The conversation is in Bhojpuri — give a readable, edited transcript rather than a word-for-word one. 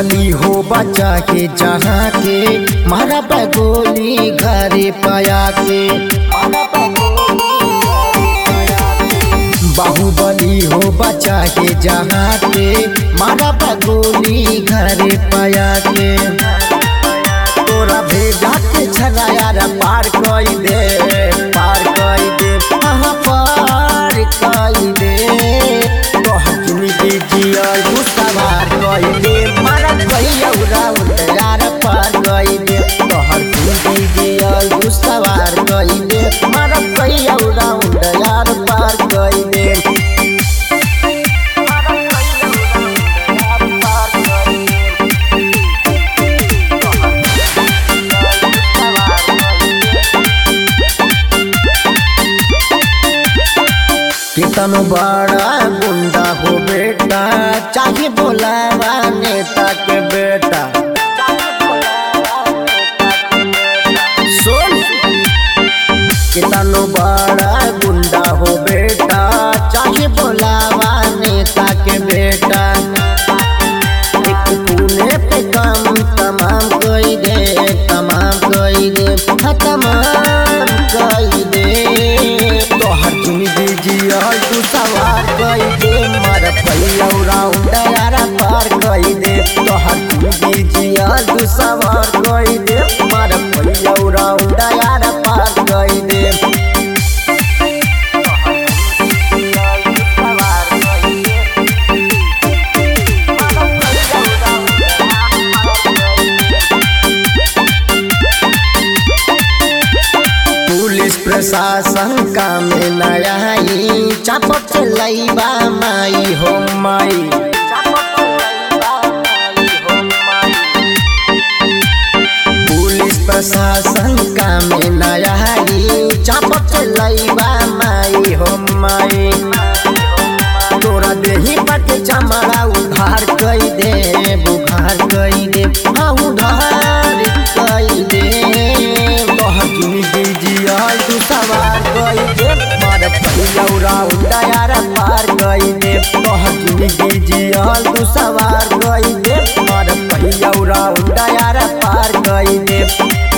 बाहुबली हो बचा के जहाँ के मारा गोली घरे पाया के। बाहुबली हो बचा के जहाँ के मारा गोली घरे पाया के। तोरा भेजा के छगा यार पार कई दे, पार कई दे, पार कई दे। तोहर जिंदगी जियल तू सवार कई दे, मारा कहियो राउंड यार पार कई दे। तोहर जिंदगी जियल तू सवार कई दे, मारा कहियो राउंड यार पार कई दे। कितनो बड़ा गुंडा हो बेटा, चाहे बोलावा नेता के बेटा। सुन, कितनो बड़ा गुंडा हो बेटा, चाहे बोलावा नेता के बेटा। एक पुणे पे काम तमाम कई दे, तमाम कई दे, हाँ तमाम कई दे। तोहर जिंदगी जियल तू सवार कई दे, मार पहिया राउंड यार पार कई दे। तोहर जिंदगी जियल तू सवार कई दे, मार पहिया राउंड यार पार कई दे। पुलिस प्रशासन काम न आई, चापक चलैबा माई हो माई। पुलिस प्रशासन काम न आई, चापक चलैबा माई हो माई। तोरा देही पट चमड़ा उधार कई दे, बुखार कई दे, हाँ उधार कई दे। तोहर जिंदगी जियल तू सवार कई दे, मार पहिया राउंड यार पार कई दे। तोहर जिंदगी जियल तू सवार कई दे, मार पहिया राउंड यार पार कई दे।